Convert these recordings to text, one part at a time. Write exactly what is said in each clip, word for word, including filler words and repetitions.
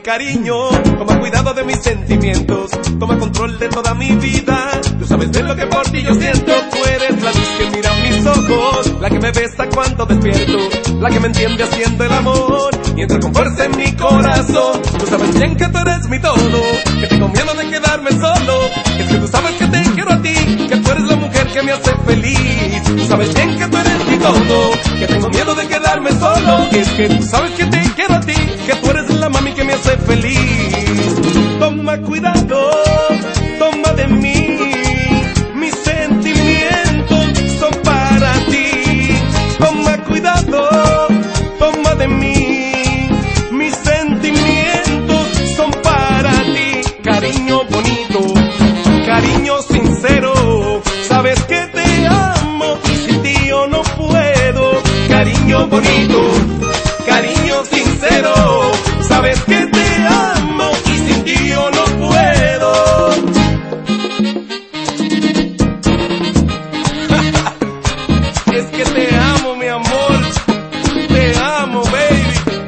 cariño, toma cuidado de mis sentimientos, toma control de toda mi vida. Tú sabes de lo que por ti yo siento. Tú eres la luz que mira mis ojos, la que me besa cuando despierto, la que me entiende haciendo el amor y entra con fuerza en mi corazón. Tú sabes bien que tú eres mi todo, que tengo miedo de quedarme solo. Es que tú sabes que te quiero a ti, que tú eres la mujer que me hace feliz. Tú sabes bien que tú eres mi todo, que tengo miedo de quedarme solo. Es que tú sabes que te quiero a ti, que tú eres la mami que me hace feliz. Toma cuidado, toma de mí, mis sentimientos son para ti. Toma cuidado, toma de mí, mis sentimientos son para ti. Cariño bonito, cariño sincero, sabes que te amo y sin ti yo no puedo. Cariño bonito, cariño sincero, sabes que te amo y sin ti yo no puedo. Es que te amo, mi amor, te amo, baby.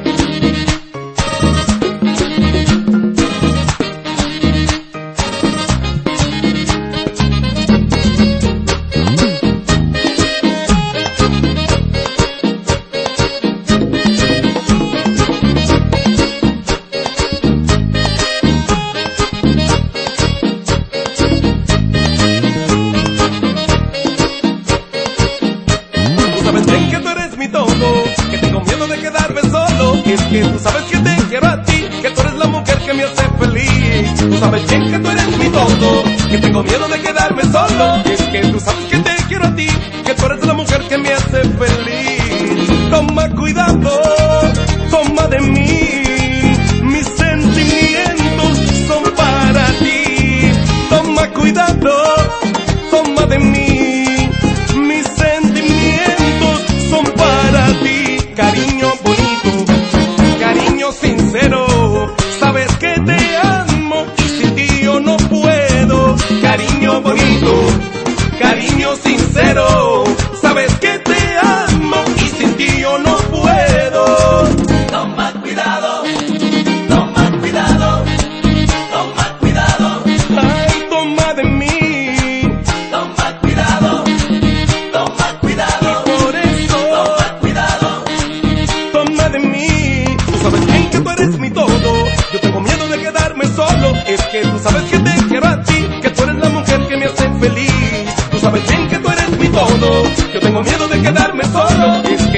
Que tengo miedo de quedarme solo. Es que tú sabes que te quiero a ti, que tú eres la mujer que me hace feliz. Tú sabes bien que tú eres mi todo, que tengo miedo de quedarme solo. Es que tú sabes que te quiero a ti, que tú eres la mujer que me hace feliz. Toma cuidado, toma de mí, mis sentimientos son para ti. Toma cuidado, toma de mí, mis sentimientos son para ti. Cariño bonito, cariño sincero, sabes que te amo y sin ti yo no puedo. Cariño bonito, cariño sincero, sabes que te amo y sin ti yo no puedo. Toma cuidado, toma cuidado, toma cuidado. Ay, toma de mí, toma cuidado, toma cuidado. Y por eso, toma cuidado, toma de mí. Tú sabes bien que tú eres mi todo, yo tengo miedo de quedarme solo. Es que tú sabes que te quiero a ti, que tú eres la mujer que me hace feliz. Tú sabes bien que tú eres mi todo, yo tengo miedo de quedarme solo. Es